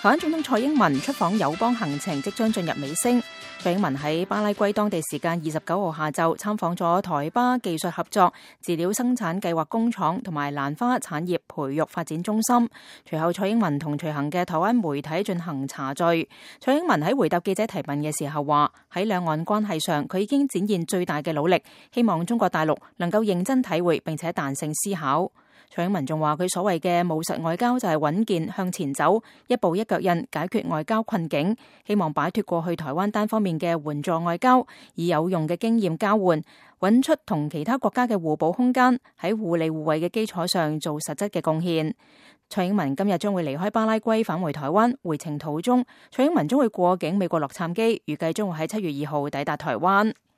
台灣總統蔡英文出訪友邦行程即將進入尾聲。蔡英文喺巴拉圭當地時間29號下晝參訪咗台巴技術合作飼料生產計劃工廠同埋蘭花產業培育發展中心。隨後蔡英文同隨行嘅台灣媒體進行茶敘。蔡英文喺回答記者提問嘅時候話，喺兩岸關係上佢已經展現最大嘅努力，希望中國大陸能夠認真體會並且彈性思考。蔡英文仲話佢所謂嘅務實外交就係穩健向前走，一步一腳印解決外交困境，希望擺脫過去台灣單方面嘅援助外交，以有用嘅經驗交換，揾出同其他國家嘅互補空間，喺互利互惠嘅基礎上做實質嘅貢獻。蔡英文今日將會離開巴拉圭返回台灣，回程途中蔡英文將會過境美國洛杉磯，預計將會喺7月2號抵達台灣。